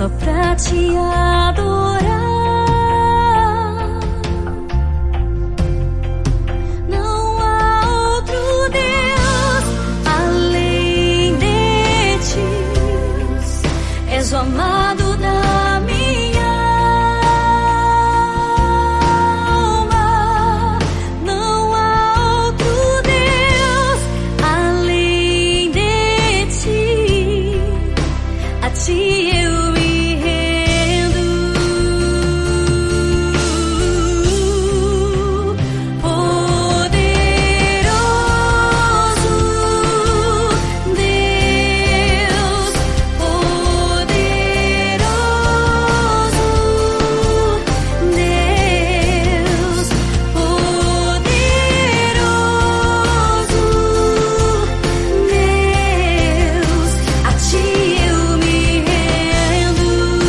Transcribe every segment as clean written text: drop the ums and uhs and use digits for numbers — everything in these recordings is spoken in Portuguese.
só pra te adorar. Não há outro Deus além de ti. És o amado da minha alma. Não há outro Deus além de ti. A ti eu me rendo. Poderoso Deus, poderoso Deus, poderoso Deus, a ti eu me rendo.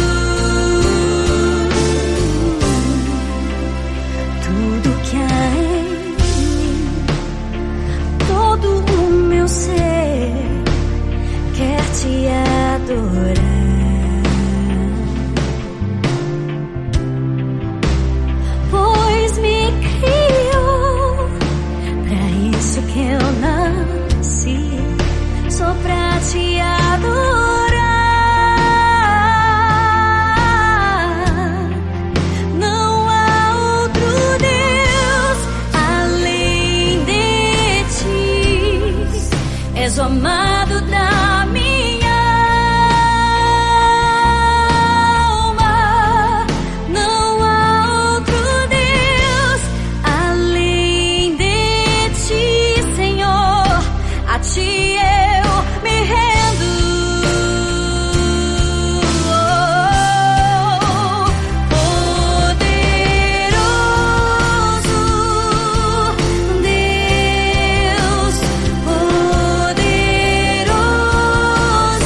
Tudo que há em mim, todo o meu ser quer te adorar, pois me criou. Pra isso que eu nasci, só pra te adorar. Não há outro Deus além de ti. És o amado da minha alma. Não há outro Deus além de ti, Senhor. A ti eu me rendo. Poderoso Deus, poderoso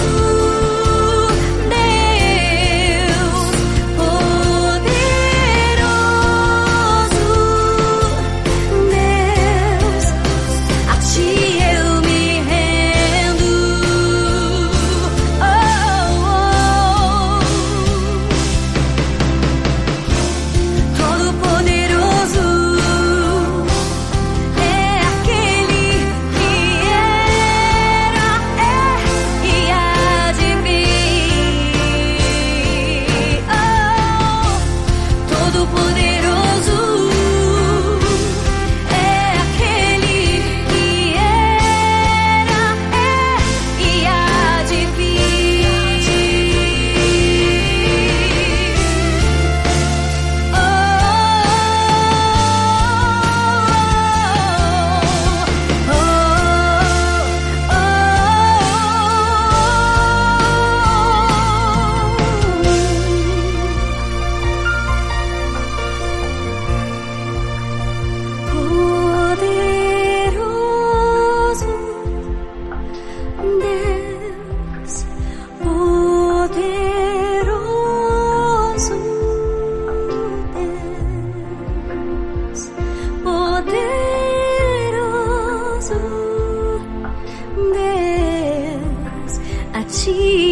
Deus, a ti